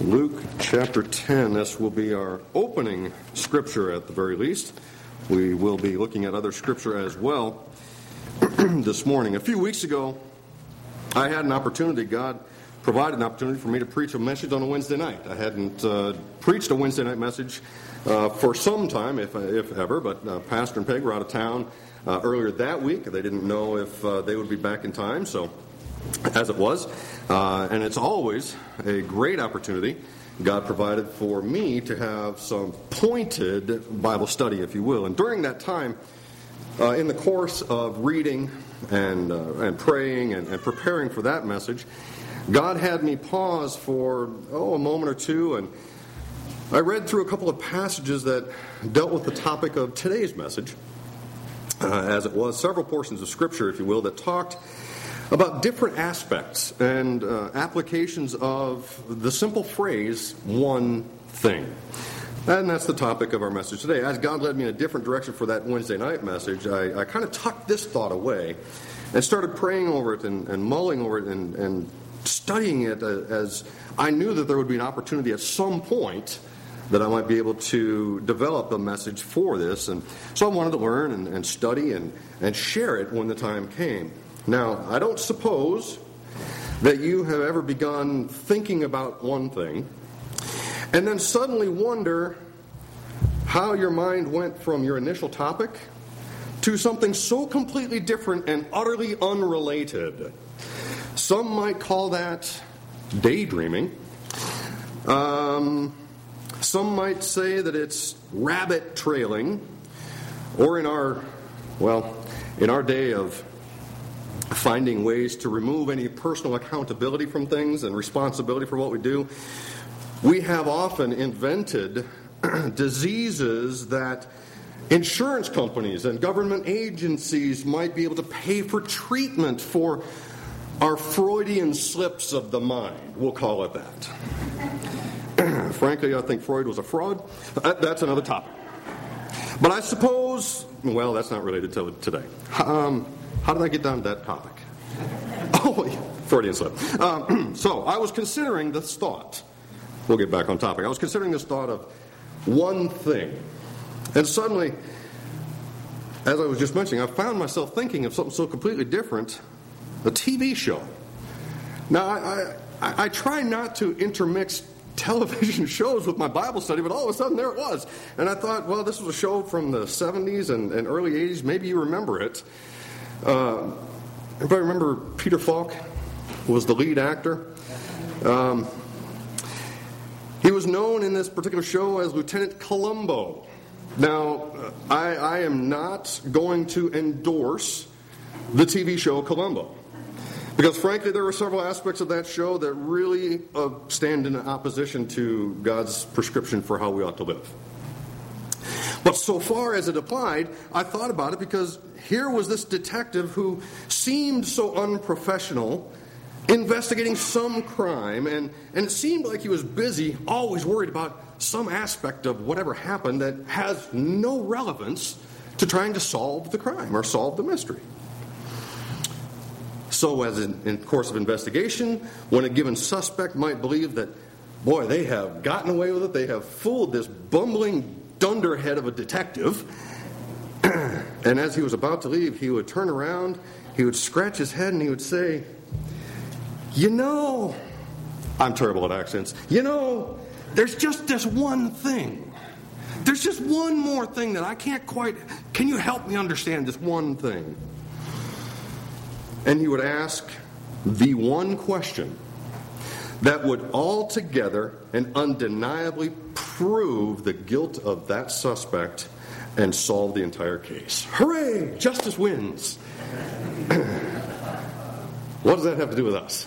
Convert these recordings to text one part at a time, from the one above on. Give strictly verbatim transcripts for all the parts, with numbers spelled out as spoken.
Luke chapter ten. This will be our opening scripture at the very least. We will be looking at other scripture as well this morning. A few weeks ago, I had an opportunity. God provided an opportunity for me to preach a message on a Wednesday night. I hadn't uh, preached a Wednesday night message uh, for some time, if if ever, but uh, Pastor and Peg were out of town uh, earlier that week. They didn't know if uh, they would be back in time, so as it was. Uh, and it's always a great opportunity God provided for me to have some pointed Bible study, if you will. And during that time, uh, in the course of reading and uh, and praying and, and preparing for that message, God had me pause for, oh, a moment or two, and I read through a couple of passages that dealt with the topic of today's message, uh, as it was, several portions of Scripture, if you will, that talked about different aspects and uh, applications of the simple phrase, one thing. And that's the topic of our message today. As God led me in a different direction for that Wednesday night message, I, I kind of tucked this thought away and started praying over it and, and mulling over it and, and studying it as I knew that there would be an opportunity at some point that I might be able to develop a message for this. And so I wanted to learn and, and study and, and share it when the time came. Now, I don't suppose that you have ever begun thinking about one thing and then suddenly wonder how your mind went from your initial topic to something so completely different and utterly unrelated. Some might call that daydreaming. Um, some might say that it's rabbit trailing, or in our, well, in our day of finding ways to remove any personal accountability from things and responsibility for what we do, we have often invented diseases that insurance companies and government agencies might be able to pay for treatment for our Freudian slips of the mind. We'll call it that. Frankly, I think Freud was a fraud. That's another topic. But I suppose, well, that's not related to today. Um, How did I get down to that topic? Oh, yeah, Freudian slip. Um, so, I was considering this thought. We'll get back on topic. I was considering this thought of one thing. And suddenly, as I was just mentioning, I found myself thinking of something so completely different, a T V show. Now, I, I, I try not to intermix television shows with my Bible study, but all of a sudden there it was. And I thought, well, this was a show from the seventies and, and early eighties. Maybe you remember it. Uh, everybody remember Peter Falk was the lead actor? Um, he was known in this particular show as Lieutenant Columbo. Now, I, I am not going to endorse the T V show Columbo, because frankly there were several aspects of that show that really uh, stand in opposition to God's prescription for how we ought to live. But so far as it applied, I thought about it because here was this detective who seemed so unprofessional, investigating some crime, and, and it seemed like he was busy, always worried about some aspect of whatever happened that has no relevance to trying to solve the crime or solve the mystery. So as in, in course of investigation, when a given suspect might believe that, boy, they have gotten away with it, they have fooled this bumbling dunderhead of a detective, and as he was about to leave, he would turn around, he would scratch his head, and he would say, you know, I'm terrible at accents, you know, there's just this one thing. There's just one more thing that I can't quite, can you help me understand this one thing? And he would ask the one question that would altogether and undeniably prove the guilt of that suspect and solve the entire case. Hooray! Justice wins. What does that have to do with us?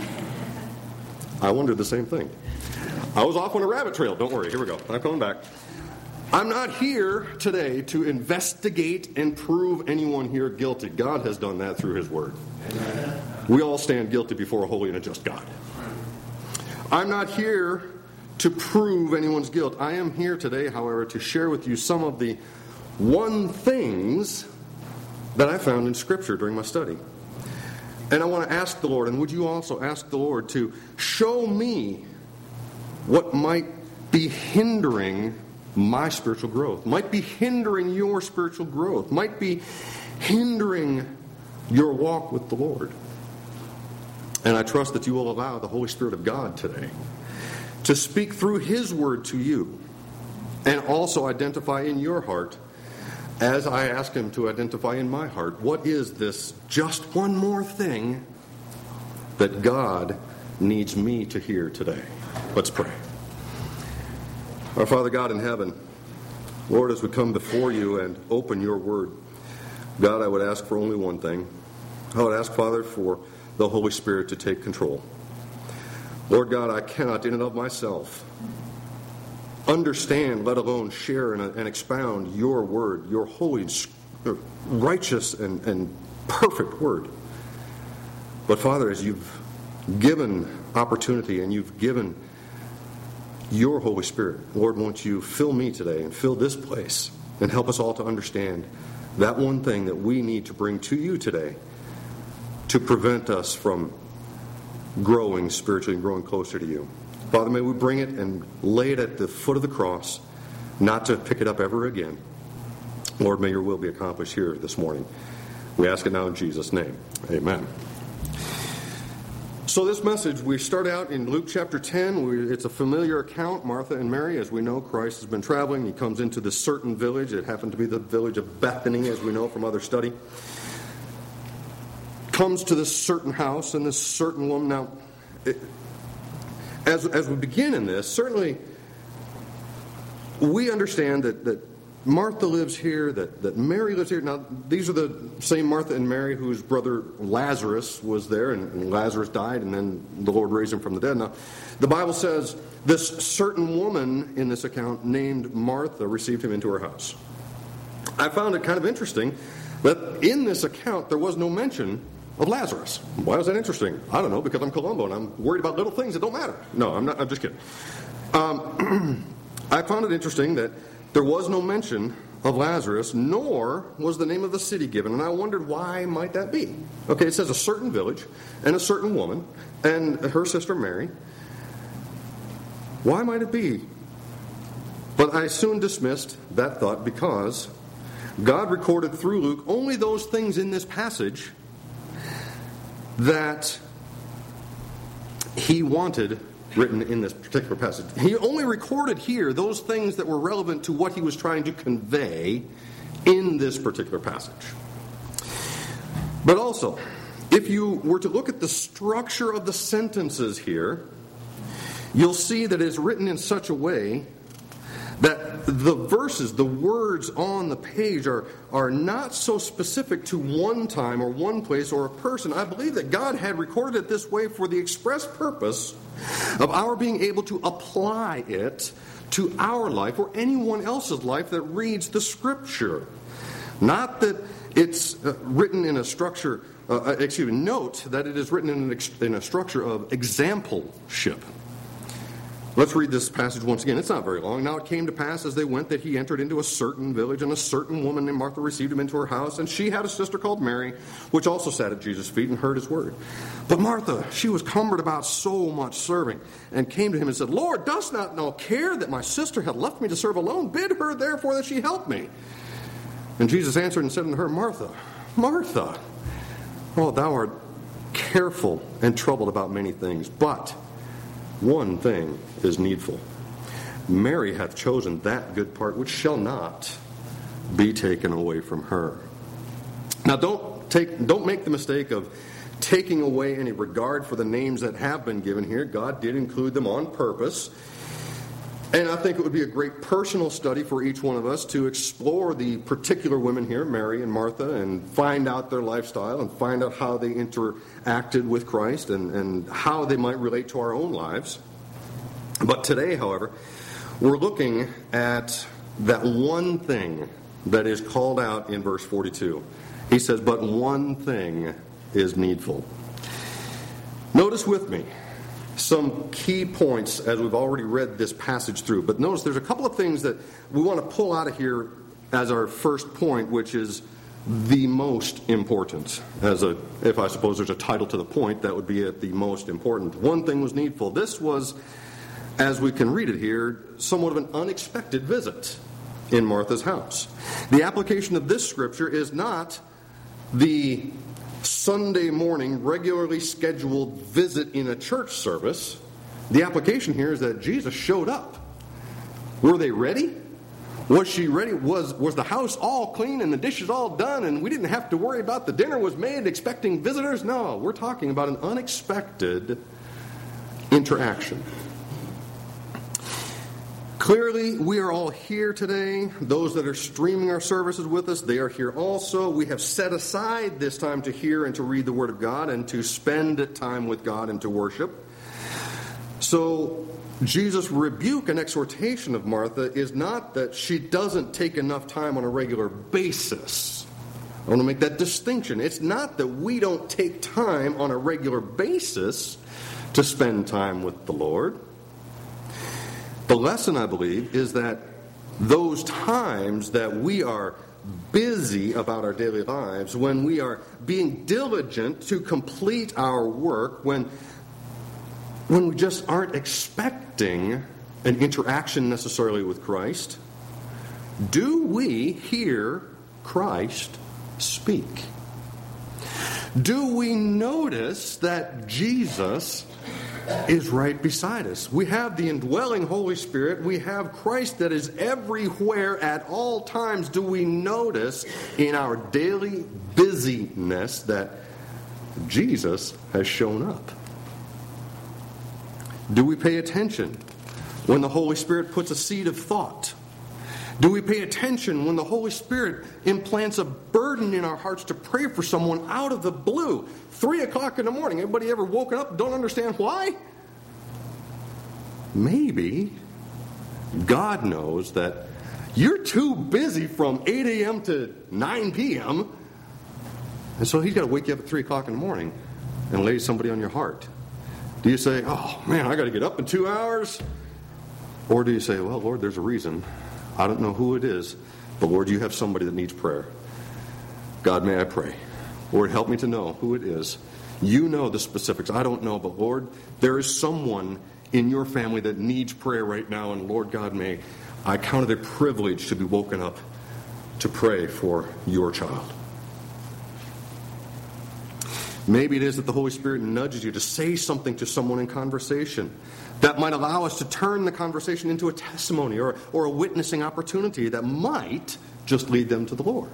I wondered the same thing. I was off on a rabbit trail. Don't worry. Here we go. I'm coming back. I'm not here today to investigate and prove anyone here guilty. God has done that through His Word. We all stand guilty before a holy and a just God. I'm not here to prove anyone's guilt. I am here today, however, to share with you some of the one things that I found in Scripture during my study. And I want to ask the Lord, and would you also ask the Lord to show me what might be hindering my spiritual growth, might be hindering your spiritual growth, might be hindering your walk with the Lord. And I trust that you will allow the Holy Spirit of God today to speak through His Word to you and also identify in your heart, as I ask Him to identify in my heart, what is this just one more thing that God needs me to hear today. Let's pray. Our Father God in heaven, Lord, as we come before you and open your word, God, I would ask for only one thing. I would ask, Father, for the Holy Spirit to take control. Lord God, I cannot in and of myself understand, let alone share and, and expound your word, your holy, righteous, and, and perfect word. But Father, as you've given opportunity and you've given your Holy Spirit, Lord, won't you fill me today and fill this place and help us all to understand that one thing that we need to bring to you today to prevent us from growing spiritually and growing closer to you. Father, may we bring it and lay it at the foot of the cross, not to pick it up ever again. Lord, may your will be accomplished here this morning. We ask it now in Jesus' name. Amen. So this message, we start out in Luke chapter ten. We, it's a familiar account, Martha and Mary. As we know, Christ has been traveling. He comes into this certain village. It happened to be the village of Bethany, as we know from other study. Comes to this certain house and this certain woman. Now, it, as, as we begin in this, certainly we understand that, that Martha lives here, that, that Mary lives here. Now, these are the same Martha and Mary whose brother Lazarus was there, and, and Lazarus died, and then the Lord raised him from the dead. Now, the Bible says this certain woman in this account named Martha received him into her house. I found it kind of interesting that in this account there was no mention of Lazarus. Why is that interesting? I don't know, because I'm Columbo and I'm worried about little things that don't matter. No, I'm not. I'm just kidding. Um, I found it interesting that there was no mention of Lazarus, nor was the name of the city given. And I wondered, why might that be? Okay, it says a certain village and a certain woman and her sister Mary. Why might it be? But I soon dismissed that thought because God recorded through Luke only those things in this passage that he wanted written in this particular passage. He only recorded here those things that were relevant to what he was trying to convey in this particular passage. But also, if you were to look at the structure of the sentences here, you'll see that it's written in such a way that the verses, the words on the page are, are not so specific to one time or one place or a person. I believe that God had recorded it this way for the express purpose of our being able to apply it to our life or anyone else's life that reads the Scripture. Not that it's uh, written in a structure, uh, excuse me, note that it is written in, an ex- in a structure of exampleship. Let's read this passage once again. It's not very long. Now it came to pass as they went that he entered into a certain village, and a certain woman named Martha received him into her house, and she had a sister called Mary, which also sat at Jesus' feet and heard his word. But Martha, she was cumbered about so much serving, and came to him and said, Lord, dost not know care that my sister had left me to serve alone? Bid her therefore that she help me. And Jesus answered and said unto her, Martha, Martha, oh, thou art careful and troubled about many things, but one thing is needful. Mary hath chosen that good part which shall not be taken away from her. Now don't take don't make the mistake of taking away any regard for the names that have been given here. God did include them on purpose. And I think it would be a great personal study for each one of us to explore the particular women here, Mary and Martha, and find out their lifestyle and find out how they interacted with Christ and, and how they might relate to our own lives. But today, however, we're looking at that one thing that is called out in verse forty-two. He says, but one thing is needful. Notice with me some key points as we've already read this passage through. But notice there's a couple of things that we want to pull out of here as our first point, which is the most important. As a, if I suppose there's a title to the point, that would be at the most important. One thing was needful. This was as we can read it here, somewhat of an unexpected visit in Martha's house. The application of this scripture is not the Sunday morning regularly scheduled visit in a church service. The application here is that Jesus showed up. Were they ready? Was she ready? Was, was the house all clean and the dishes all done and we didn't have to worry about the dinner was made expecting visitors? No, we're talking about an unexpected interaction. Clearly, we are all here today. Those that are streaming our services with us, they are here also. We have set aside this time to hear and to read the Word of God and to spend time with God and to worship. So, Jesus' rebuke and exhortation of Martha is not that she doesn't take enough time on a regular basis. I want to make that distinction. It's not that we don't take time on a regular basis to spend time with the Lord. The lesson, I believe, is that those times that we are busy about our daily lives, when we are being diligent to complete our work, when, when we just aren't expecting an interaction necessarily with Christ, do we hear Christ speak? Do we notice that Jesus is right beside us? We have the indwelling Holy Spirit. We have Christ that is everywhere at all times. Do we notice in our daily busyness that Jesus has shown up? Do we pay attention when the Holy Spirit puts a seed of thought? Do we pay attention when the Holy Spirit implants a burden in our hearts to pray for someone out of the blue? Three o'clock in the morning. Anybody ever woken up and don't understand why? Maybe God knows that you're too busy from eight a.m. to nine p.m. And so He's got to wake you up at three o'clock in the morning and lay somebody on your heart. Do you say, oh man, I got to get up in two hours? Or do you say, well, Lord, there's a reason. I don't know who it is, but Lord, you have somebody that needs prayer. God, may I pray? Lord, help me to know who it is. You know the specifics. I don't know, but Lord, there is someone in your family that needs prayer right now, and Lord God, may I count it a privilege to be woken up to pray for your child. Maybe it is that the Holy Spirit nudges you to say something to someone in conversation that might allow us to turn the conversation into a testimony or, or a witnessing opportunity that might just lead them to the Lord.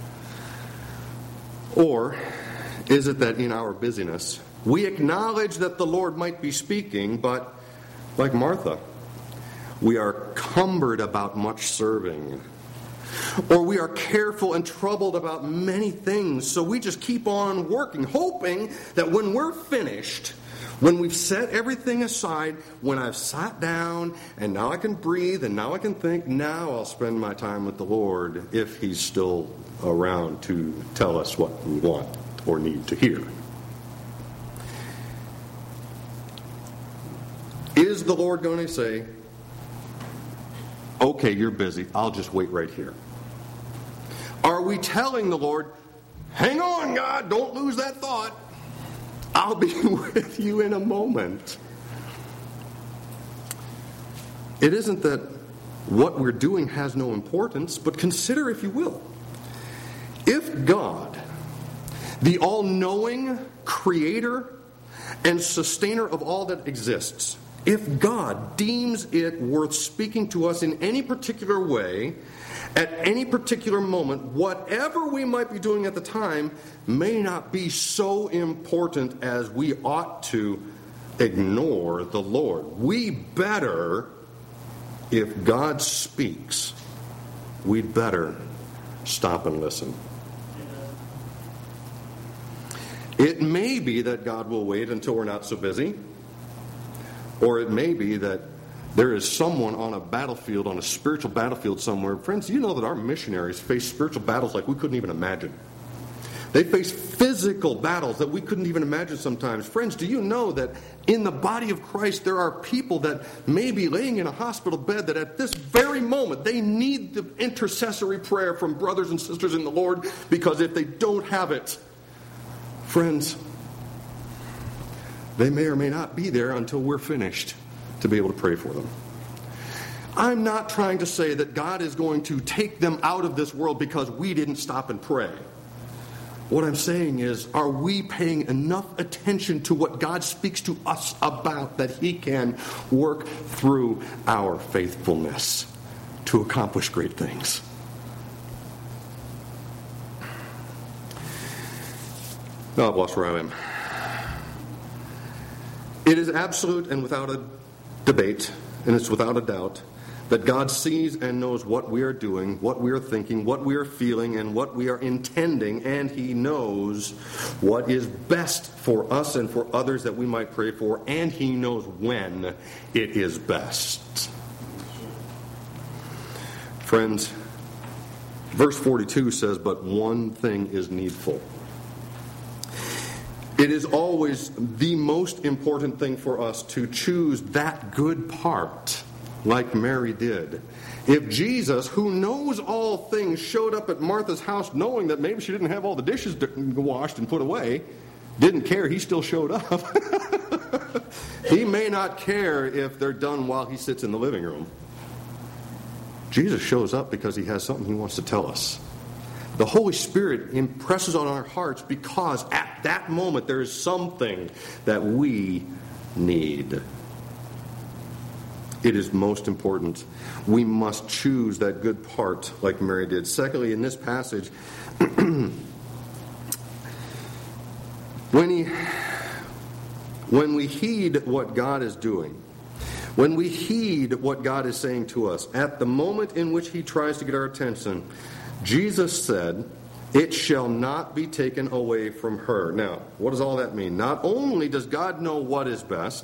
Or is it that in our busyness, we acknowledge that the Lord might be speaking, but like Martha, we are cumbered about much serving. Or we are careful and troubled about many things, so we just keep on working, hoping that when we're finished, when we've set everything aside, when I've sat down and now I can breathe and now I can think, now I'll spend my time with the Lord if He's still around to tell us what we want or need to hear. Is the Lord going to say, okay, you're busy, I'll just wait right here? Are we telling the Lord, hang on, God, don't lose that thought. I'll be with you in a moment. It isn't that what we're doing has no importance, but consider, if you will, if God, the all-knowing creator and sustainer of all that exists, if God deems it worth speaking to us in any particular way, at any particular moment, whatever we might be doing at the time may not be so important as we ought to ignore the Lord. We better, if God speaks, we'd better stop and listen. It may be that God will wait until we're not so busy, or it may be that there is someone on a battlefield, on a spiritual battlefield somewhere. Friends, you know that our missionaries face spiritual battles like we couldn't even imagine. They face physical battles that we couldn't even imagine sometimes. Friends, do you know that in the body of Christ there are people that may be laying in a hospital bed that at this very moment they need the intercessory prayer from brothers and sisters in the Lord, because if they don't have it, friends, they may or may not be there until we're finished. to be able to pray for them. I'm not trying to say that God is going to take them out of this world because we didn't stop and pray. What I'm saying is, are we paying enough attention to what God speaks to us about that He can work through our faithfulness to accomplish great things? Oh, I've lost where I am. It is absolute and without a debate, and it's without a doubt, that God sees and knows what we are doing, what we are thinking, what we are feeling, and what we are intending, and He knows what is best for us and for others that we might pray for, and He knows when it is best. Friends, verse forty-two says, "But one thing is needful." It is always the most important thing for us to choose that good part, like Mary did. If Jesus, who knows all things, showed up at Martha's house knowing that maybe she didn't have all the dishes washed and put away, didn't care, He still showed up. He may not care if they're done while He sits in the living room. Jesus shows up because He has something He wants to tell us. The Holy Spirit impresses on our hearts because at that moment there is something that we need. It is most important. We must choose that good part like Mary did. Secondly, in this passage, when, he, when we heed what God is doing, when we heed what God is saying to us, at the moment in which He tries to get our attention, Jesus said, "It shall not be taken away from her." Now, what does all that mean? Not only does God know what is best,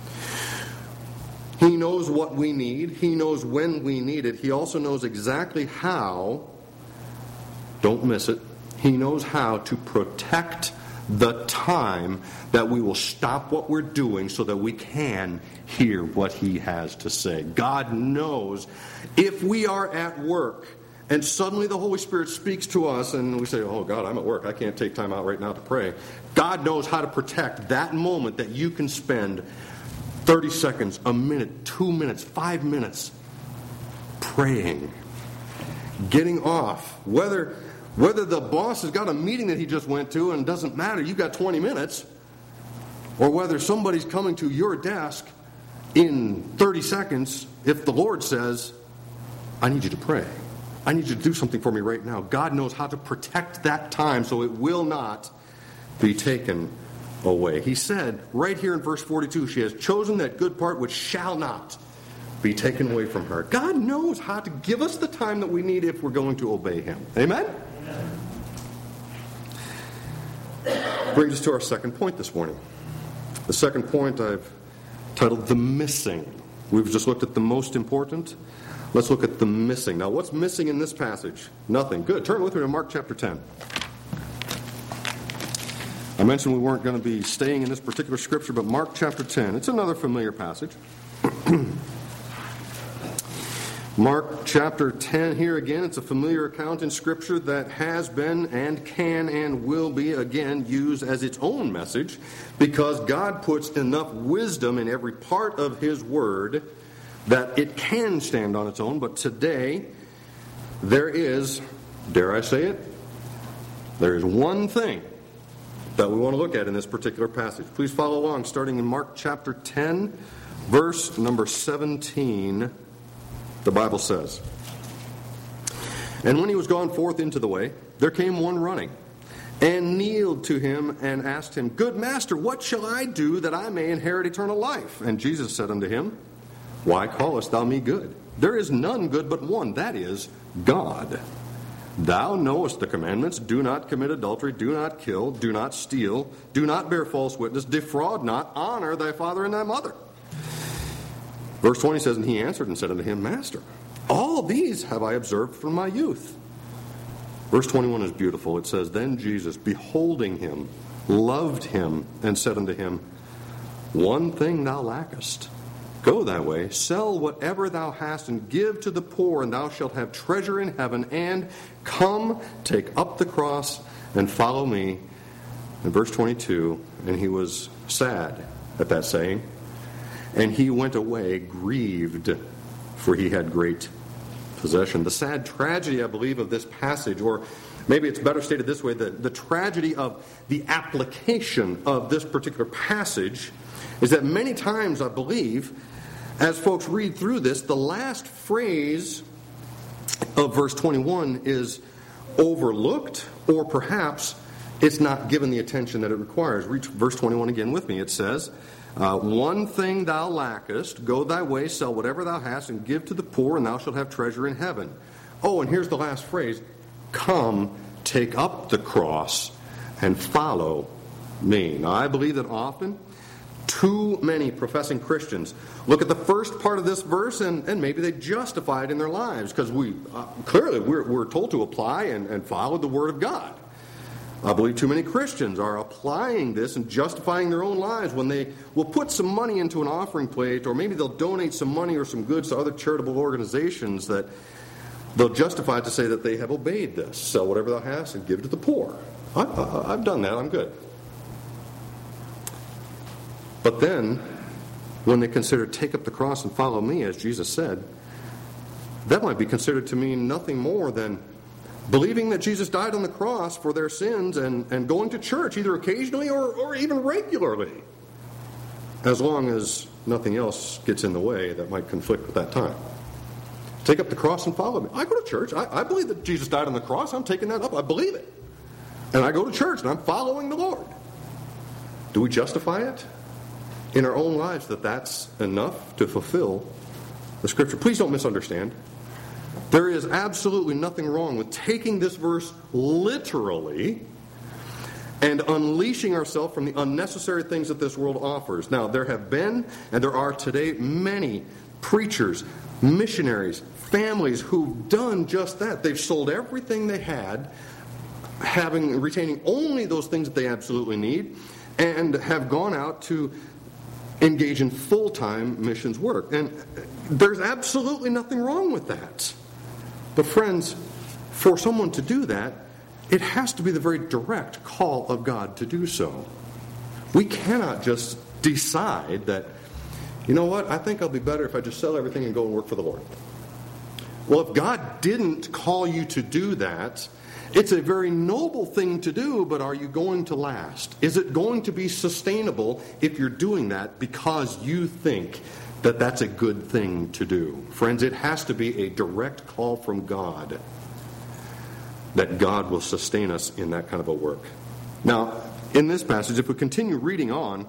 He knows what we need, He knows when we need it, He also knows exactly how, don't miss it, He knows how to protect the time that we will stop what we're doing so that we can hear what He has to say. God knows if we are at work and suddenly the Holy Spirit speaks to us and we say, "Oh God, I'm at work, I can't take time out right now to pray." God knows how to protect that moment that you can spend thirty seconds, a minute, two minutes, five minutes praying, getting off. Whether whether the boss has got a meeting that he just went to and it doesn't matter, you've got twenty minutes, or whether somebody's coming to your desk in thirty seconds, if the Lord says, "I need you to pray. I need you to do something for me right now." God knows how to protect that time so it will not be taken away. He said right here in verse forty-two, "She has chosen that good part which shall not be taken away from her." God knows how to give us the time that we need if we're going to obey Him. Amen? Amen. Brings us to our second point this morning. The second point I've titled "The Missing." We've just looked at the most important. Let's look at the missing. Now, what's missing in this passage? Nothing. Good. Turn with me to Mark chapter ten. I mentioned we weren't going to be staying in this particular scripture, but Mark chapter ten. It's another familiar passage. Mark chapter ten, here again, it's a familiar account in Scripture that has been and can and will be again used as its own message because God puts enough wisdom in every part of His Word that it can stand on its own. But today, there is, dare I say it, there is one thing that we want to look at in this particular passage. Please follow along, starting in Mark chapter ten, verse number seventeen. The Bible says, "And when he was gone forth into the way, there came one running, and kneeled to him, and asked him, Good master, what shall I do that I may inherit eternal life? And Jesus said unto him, Why callest thou me good? There is none good but one, that is, God. Thou knowest the commandments, do not commit adultery, do not kill, do not steal, do not bear false witness, defraud not, honor thy father and thy mother." Verse twenty says, "And he answered and said unto him, Master, all these have I observed from my youth." Verse twenty-one is beautiful. It says, "Then Jesus, beholding him, loved him, and said unto him, One thing thou lackest. Go thy way, sell whatever thou hast, and give to the poor, and thou shalt have treasure in heaven. And come, take up the cross, and follow me." And verse twenty-two, "And he was sad at that saying, And he went away grieved, for he had great possession. The sad tragedy, I believe, of this passage, or maybe it's better stated this way, the, the tragedy of the application of this particular passage is that many times, I believe, as folks read through this, the last phrase of verse twenty-one is overlooked, or perhaps it's not given the attention that it requires. Read verse twenty-one again with me. It says, uh, one thing thou lackest, go thy way, sell whatever thou hast, and give to the poor, and thou shalt have treasure in heaven. Oh, and here's the last phrase, come, take up the cross, and follow me. Now, I believe that often too many professing Christians look at the first part of this verse and, and maybe they justify it in their lives, because we uh, clearly we're, we're told to apply and, and follow the Word of God. I believe too many Christians are applying this and justifying their own lives when they will put some money into an offering plate, or maybe they'll donate some money or some goods to other charitable organizations, that they'll justify it to say that they have obeyed this. Sell whatever thou hast and give to the poor. I, I, I've done that. I'm good. But then, when they consider take up the cross and follow me, as Jesus said, that might be considered to mean nothing more than believing that Jesus died on the cross for their sins and, and going to church either occasionally or, or even regularly, as long as nothing else gets in the way that might conflict with that time. Take up the cross and follow me. I go to church. I, I believe that Jesus died on the cross. I'm taking that up. I believe it. And I go to church and I'm following the Lord. Do we justify it in our own lives that that's enough to fulfill the Scripture? Please don't misunderstand. There is absolutely nothing wrong with taking this verse literally and unleashing ourselves from the unnecessary things that this world offers. Now, there have been, and there are today, many preachers, missionaries, families who've done just that. They've sold everything they had, having retaining only those things that they absolutely need, and have gone out to engage in full-time missions work. And there's absolutely nothing wrong with that. But friends, for someone to do that, it has to be the very direct call of God to do so. We cannot just decide that, you know what, I think I'll be better if I just sell everything and go and work for the Lord. Well, if God didn't call you to do that, it's a very noble thing to do, but are you going to last? Is it going to be sustainable if you're doing that because you think that that's a good thing to do? Friends, it has to be a direct call from God that God will sustain us in that kind of a work. Now, in this passage, if we continue reading on,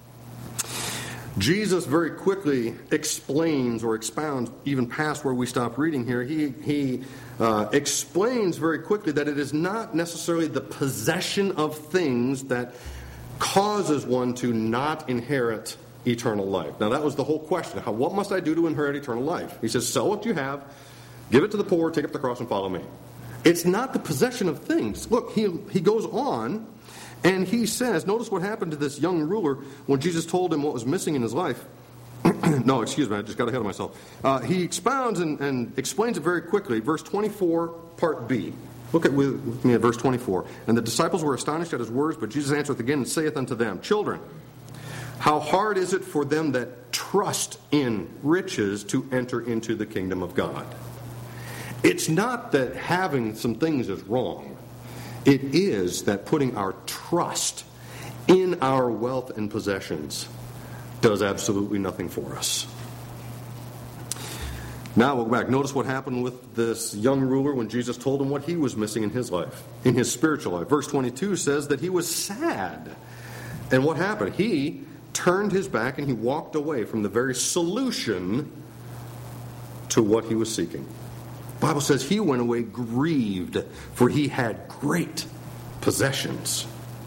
Jesus very quickly explains or expounds, even past where we stop reading here, he, he uh, explains very quickly that it is not necessarily the possession of things that causes one to not inherit eternal life. Now, that was the whole question. How, what must I do to inherit eternal life? He says, sell what you have, give it to the poor, take up the cross and follow me. It's not the possession of things. Look, he, he goes on and he says, notice what happened to this young ruler when Jesus told him what was missing in his life. No, excuse me, I just got ahead of myself. Uh, he expounds and, and explains it very quickly. Verse twenty-four, part B. Look at with, with me at verse twenty-four. And the disciples were astonished at his words, but Jesus answereth again and saith unto them, children, how hard is it for them that trust in riches to enter into the kingdom of God? It's not that having some things is wrong. It is that putting our trust in our wealth and possessions does absolutely nothing for us. Now we'll go back. Notice what happened with this young ruler when Jesus told him what he was missing in his life, in his spiritual life. Verse twenty-two says that he was sad. And what happened? He turned his back and he walked away from the very solution to what he was seeking. The Bible says he went away grieved, for he had great possessions.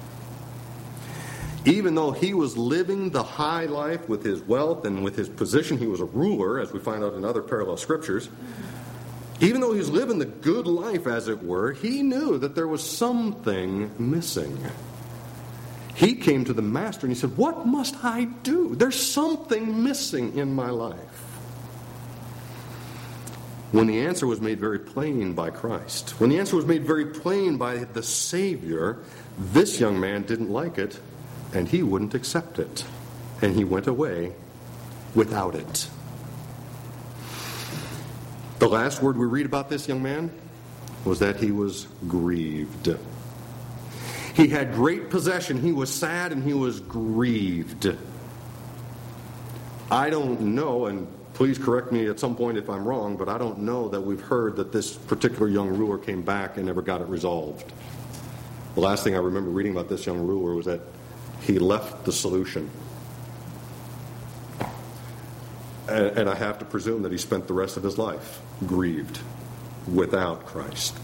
Even though he was living the high life with his wealth and with his position, he was a ruler, as we find out in other parallel scriptures. Even though he was living the good life, as it were, he knew that there was something missing. He came to the master and he said, what must I do? There's something missing in my life. When the answer was made very plain by Christ, when the answer was made very plain by the Savior, this young man didn't like it, and he wouldn't accept it. And he went away without it. The last word we read about this young man was that he was grieved. He had great possession. He was sad and he was grieved. I don't know, and please correct me at some point if I'm wrong, but I don't know that we've heard that this particular young ruler came back and never got it resolved. The last thing I remember reading about this young ruler was that he left the solution. And, and I have to presume that he spent the rest of his life grieved without Christ.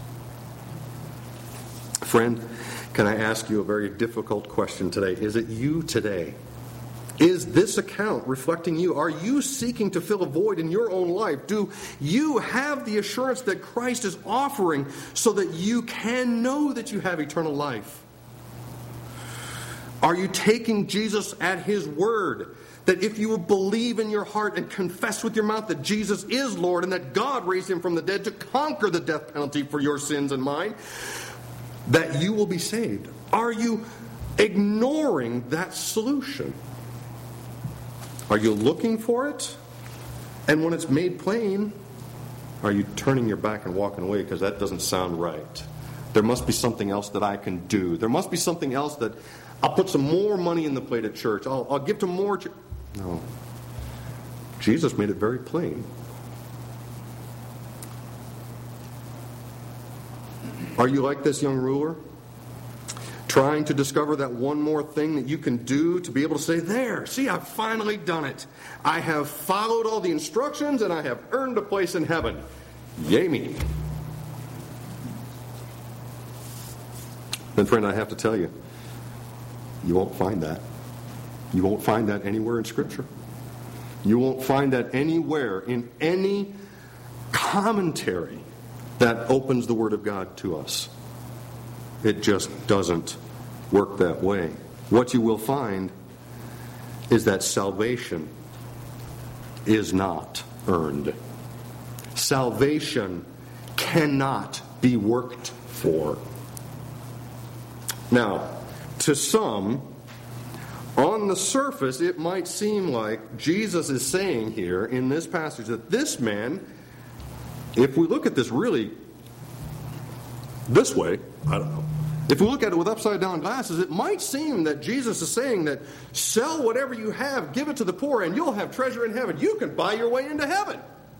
Friend, can I ask you a very difficult question today? Is it you today? Is this account reflecting you? Are you seeking to fill a void in your own life? Do you have the assurance that Christ is offering so that you can know that you have eternal life? Are you taking Jesus at His word? That if you will believe in your heart and confess with your mouth that Jesus is Lord and that God raised Him from the dead to conquer the death penalty for your sins and mine, that you will be saved? Are you ignoring that solution? Are you looking for it? And when it's made plain, are you turning your back and walking away because that doesn't sound right? There must be something else that I can do. There must be something else that I'll put some more money in the plate at church. I'll, I'll give to more church. No. Jesus made it very plain. Are you like this young ruler? Trying to discover that one more thing that you can do to be able to say, there, see, I've finally done it. I have followed all the instructions and I have earned a place in heaven. Yay me. Then, friend, I have to tell you, you won't find that. You won't find that anywhere in Scripture. You won't find that anywhere in any commentary that opens the Word of God to us. It just doesn't work that way. What you will find is that salvation is not earned. Salvation cannot be worked for. Now, to some, on the surface, it might seem like Jesus is saying here in this passage that this man, if we look at this really this way, I don't know. If we look at it with upside down glasses, it might seem that Jesus is saying that sell whatever you have, give it to the poor, and you'll have treasure in heaven. You can buy your way into heaven.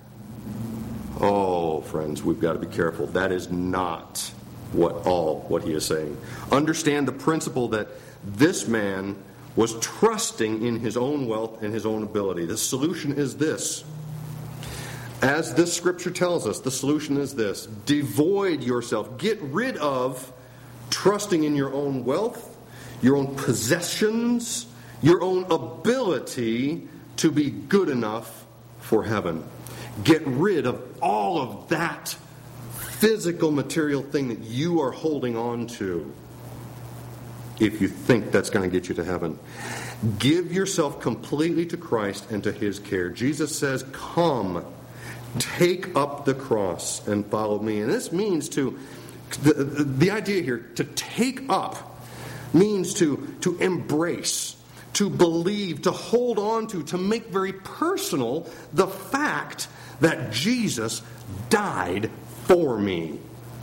Oh, friends, we've got to be careful. That is not what all what he is saying. Understand the principle that this man was trusting in his own wealth and his own ability. The solution is this. As this scripture tells us, the solution is this. Devoid yourself. Get rid of trusting in your own wealth, your own possessions, your own ability to be good enough for heaven. Get rid of all of that physical, material thing that you are holding on to if you think that's going to get you to heaven. Give yourself completely to Christ and to His care. Jesus says, come, take up the cross and follow me. And this means to, the, the idea here, to take up means to, to embrace, to believe, to hold on to, to make very personal the fact that Jesus died for me.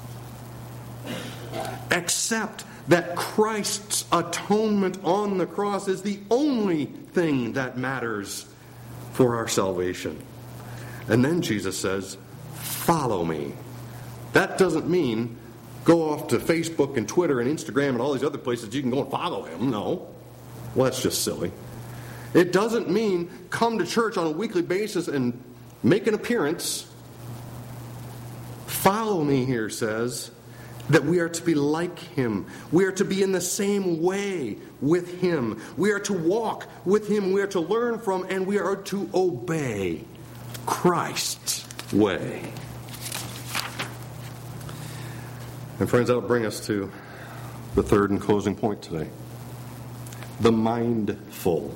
Accept that Christ's atonement on the cross is the only thing that matters for our salvation. And then Jesus says, follow me. That doesn't mean go off to Facebook and Twitter and Instagram and all these other places you can go and follow Him. No. Well, that's just silly. It doesn't mean come to church on a weekly basis and make an appearance. Follow me here says that we are to be like Him. We are to be in the same way with Him. We are to walk with Him. We are to learn from and we are to obey Christ's way. And friends, that'll bring us to the third and closing point today. The mindful.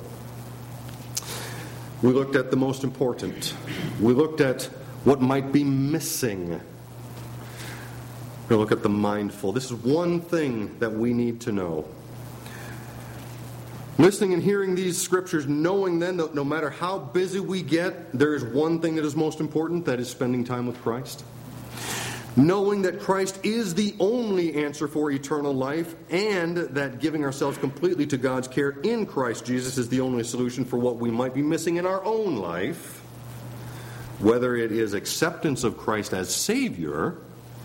We looked at the most important. We looked at what might be missing. We're going to look at the mindful. This is one thing that we need to know. Listening and hearing these scriptures, knowing then that no matter how busy we get, there is one thing that is most important, that is spending time with Christ. Knowing that Christ is the only answer for eternal life, and that giving ourselves completely to God's care in Christ Jesus is the only solution for what we might be missing in our own life, whether it is acceptance of Christ as Savior,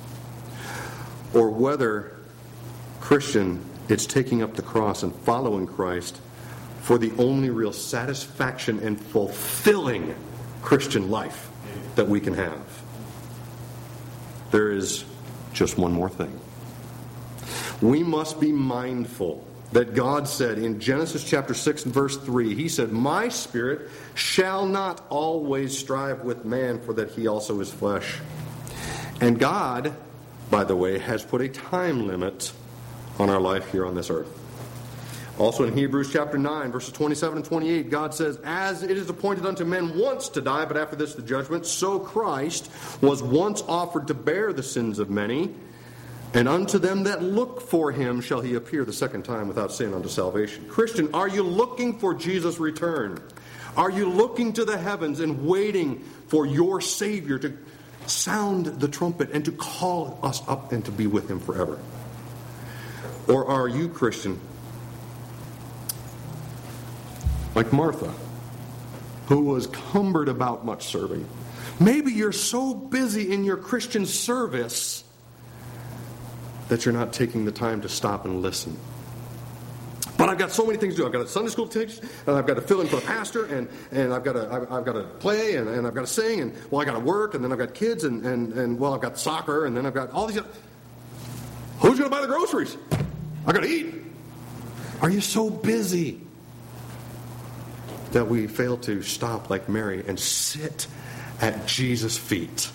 or whether, Christian, it's taking up the cross and following Christ for the only real satisfaction and fulfilling Christian life that we can have. There is just one more thing. We must be mindful that God said in Genesis chapter six and verse three, He said, "My spirit shall not always strive with man, for that he also is flesh." And God, by the way, has put a time limit on our life here on this earth. Also in Hebrews chapter nine, verses twenty-seven and twenty-eight, God says, "As it is appointed unto men once to die, but after this the judgment, so Christ was once offered to bear the sins of many, and unto them that look for Him shall He appear the second time without sin unto salvation." Christian, are you looking for Jesus' return? Are you looking to the heavens and waiting for your Savior to sound the trumpet and to call us up and to be with Him forever? Or are you, Christian, like Martha, who was cumbered about much serving? Maybe you're so busy in your Christian service that you're not taking the time to stop and listen. But I've got so many things to do. I've got a Sunday school to teach, and I've got to fill in for the pastor, and, and I've got to I've, I've got to play, and, and I've got to sing, and well, I got to work, and then I've got kids, and, and, and well, I've got soccer, and then I've got all these. Who's going to buy the groceries? I got to eat. Are you so busy that we fail to stop like Mary and sit at Jesus' feet?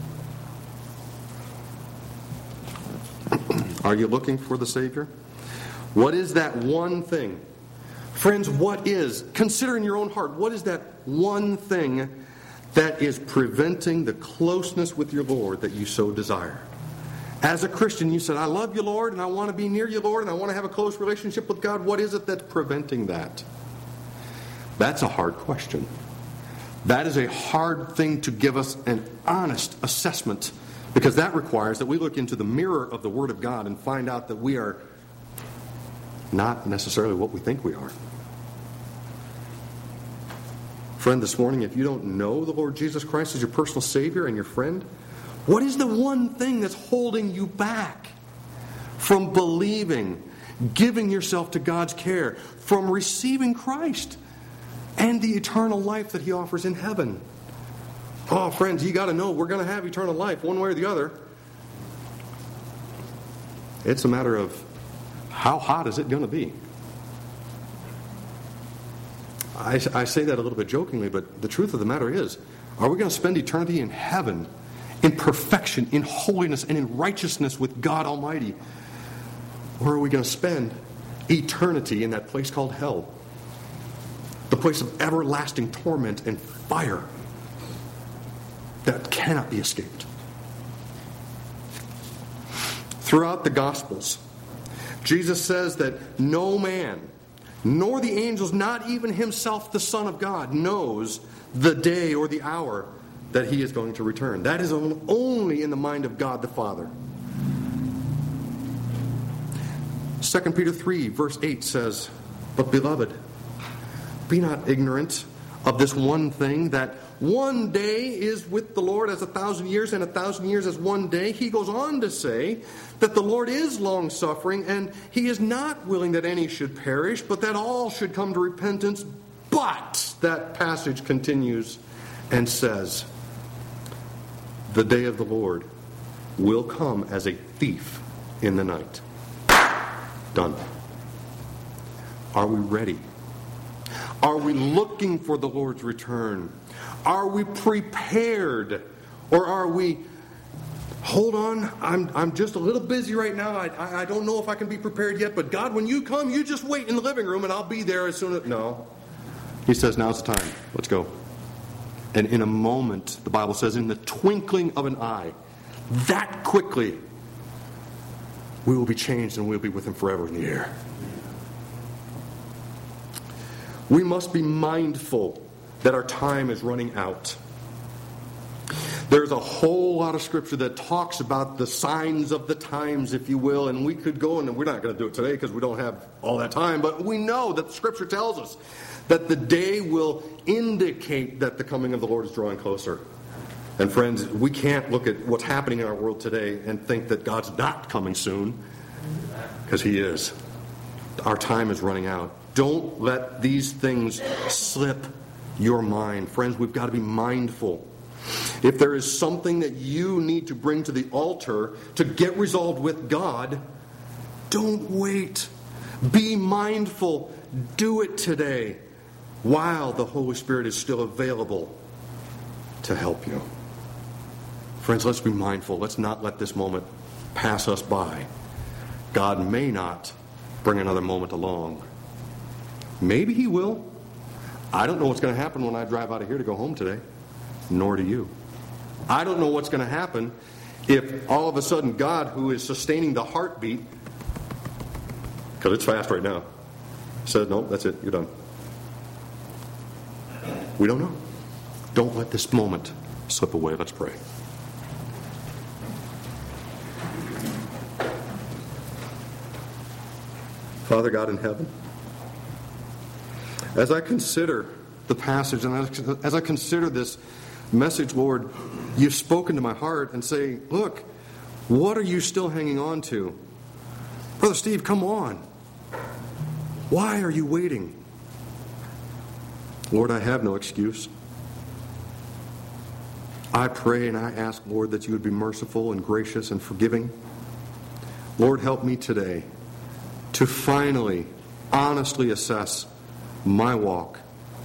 Are you looking for the Savior? What is that one thing? Friends, what is, consider in your own heart, what is that one thing that is preventing the closeness with your Lord that you so desire? As a Christian, you said, "I love you, Lord, and I want to be near you, Lord, and I want to have a close relationship with God." What is it that's preventing that? That's a hard question. That is a hard thing to give us an honest assessment, because that requires that we look into the mirror of the Word of God and find out that we are not necessarily what we think we are. Friend, this morning, if you don't know the Lord Jesus Christ as your personal Savior and your friend, what is the one thing that's holding you back from believing, giving yourself to God's care, from receiving Christ and the eternal life that He offers in heaven? Oh, friends, you got to know we're going to have eternal life one way or the other. It's a matter of how hot is it going to be? I, I say that a little bit jokingly, but the truth of the matter is, are we going to spend eternity in heaven in perfection, in holiness, and in righteousness with God Almighty? Or are we going to spend eternity in that place called hell? The place of everlasting torment and fire that cannot be escaped. Throughout the Gospels, Jesus says that no man, nor the angels, not even Himself, the Son of God, knows the day or the hour that He is going to return. That is only in the mind of God the Father. Second Peter three, verse eight says, "But beloved, be not ignorant of this one thing, that one day is with the Lord as a thousand years, and a thousand years as one day." He goes on to say that the Lord is long-suffering, and He is not willing that any should perish, but that all should come to repentance. But that passage continues and says, "The day of the Lord will come as a thief in the night." Done. Are we ready? Are we looking for the Lord's return? Are we prepared? Or are we, hold on, I'm I'm just a little busy right now. I, I I don't know if I can be prepared yet, but God, when you come, you just wait in the living room and I'll be there as soon as... No. He says, now's the time. Let's go. And in a moment, the Bible says, in the twinkling of an eye, that quickly, we will be changed and we'll be with Him forever in the air. We must be mindful that our time is running out. There's a whole lot of scripture that talks about the signs of the times, if you will, and we could go, and we're not going to do it today because we don't have all that time, but we know that the scripture tells us that the day will indicate that the coming of the Lord is drawing closer. And friends, we can't look at what's happening in our world today and think that God's not coming soon, because He is. Our time is running out. Don't let these things slip your mind. Friends, we've got to be mindful. If there is something that you need to bring to the altar to get resolved with God, don't wait. Be mindful. Do it today while the Holy Spirit is still available to help you. Friends, let's be mindful. Let's not let this moment pass us by. God may not bring another moment along. Maybe He will. I don't know what's going to happen when I drive out of here to go home today. Nor do you. I don't know what's going to happen if all of a sudden God, who is sustaining the heartbeat, because it's fast right now, says, no, that's it, you're done. We don't know. Don't let this moment slip away. Let's pray. Father God in heaven, as I consider the passage and as, as I consider this message, Lord, you've spoken to my heart and say, look, what are you still hanging on to? Brother Steve, come on. Why are you waiting? Lord, I have no excuse. I pray and I ask, Lord, that you would be merciful and gracious and forgiving. Lord, help me today to finally, honestly assess my walk.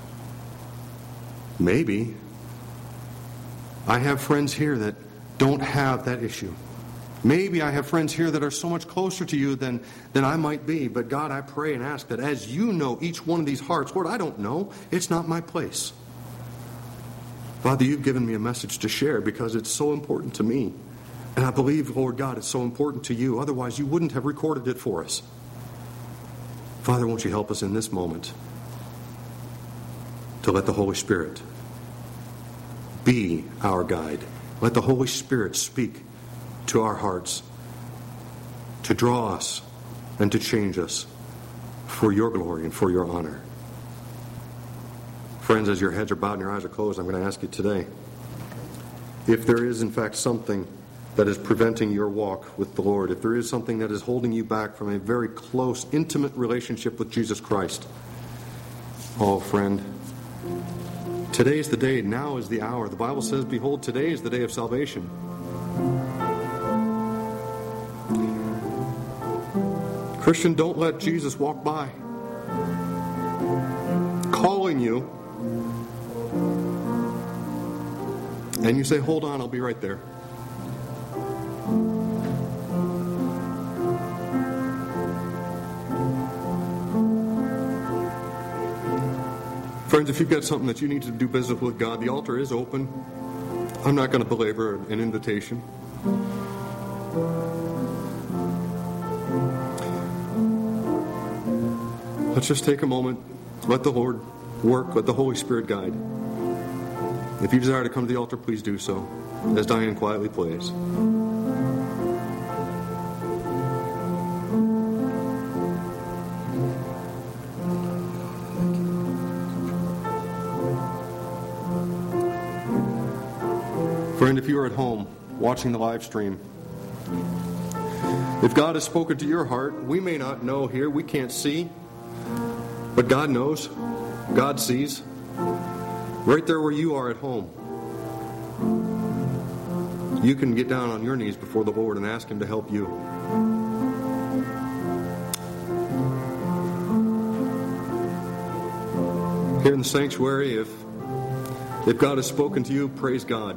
Maybe I have friends here that don't have that issue. Maybe I have friends here that are so much closer to you than, than I might be. But God, I pray and ask that as you know each one of these hearts, Lord, I don't know. It's not my place. Father, you've given me a message to share because it's so important to me. And I believe, Lord God, it's so important to you. Otherwise, you wouldn't have recorded it for us. Father, won't you help us in this moment to let the Holy Spirit be our guide. Let the Holy Spirit speak to our hearts to draw us and to change us for your glory and for your honor. Friends, as your heads are bowed and your eyes are closed, I'm going to ask you today, if there is in fact something that is preventing your walk with the Lord, if there is something that is holding you back from a very close, intimate relationship with Jesus Christ, oh friend, today is the day, now is the hour. The Bible says, behold, today is the day of salvation. Christian, don't let Jesus walk by, calling you, and you say, hold on, I'll be right there. Friends, if you've got something that you need to do business with God, the altar is open. I'm not going to belabor an invitation. Let's just take a moment. Let the Lord work. Let the Holy Spirit guide. If you desire to come to the altar, please do so, as Diane quietly plays. Friend, if you are at home watching the live stream, if God has spoken to your heart, we may not know here, we can't see, but God knows, God sees, right there where you are at home. You can get down on your knees before the Lord and ask Him to help you. Here in the sanctuary, if, if God has spoken to you, praise God.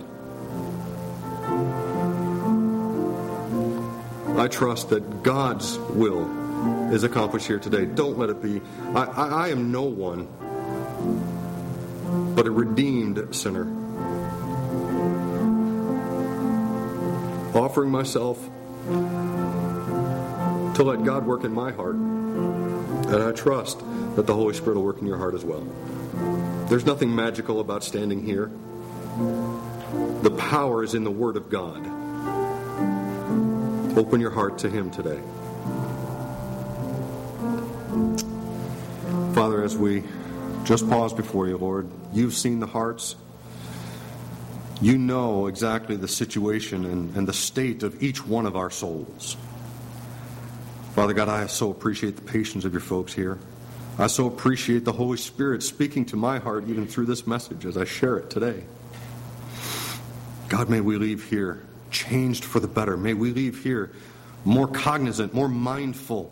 I trust that God's will is accomplished here today. Don't let it be. I, I, I am no one but a redeemed sinner, offering myself to let God work in my heart And I trust that the Holy Spirit will work in your heart as well. There's nothing magical about standing here. The power is in the Word of God. Open your heart to Him today. Father, as we just pause before you, Lord, you've seen the hearts. You know exactly the situation and, and the state of each one of our souls. Father God, I so appreciate the patience of your folks here. I so appreciate the Holy Spirit speaking to my heart even through this message as I share it today. God, may we leave here changed for the better. May we leave here more cognizant, more mindful,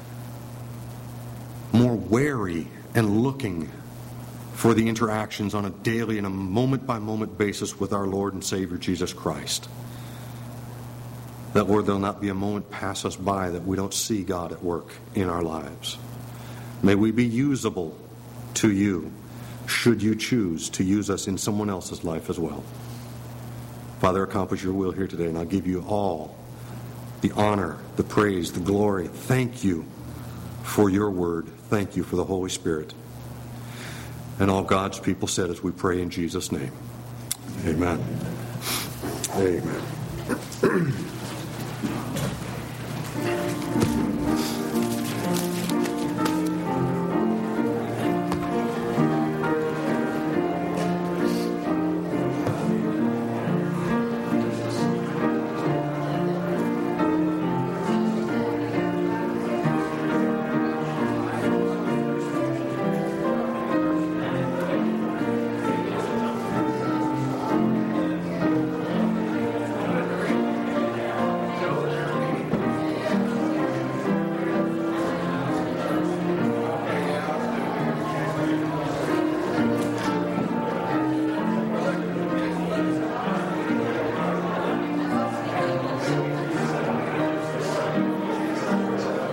more wary and looking for the interactions on a daily and a moment-by-moment basis with our Lord and Savior Jesus Christ. That, Lord, there'll not be a moment pass us by that we don't see God at work in our lives. May we be usable to you, should you choose to use us in someone else's life as well. Father, accomplish your will here today, and I'll give you all the honor, the praise, the glory. Thank you for your word. Thank you for the Holy Spirit. And all God's people said as we pray in Jesus' name. Amen. Amen.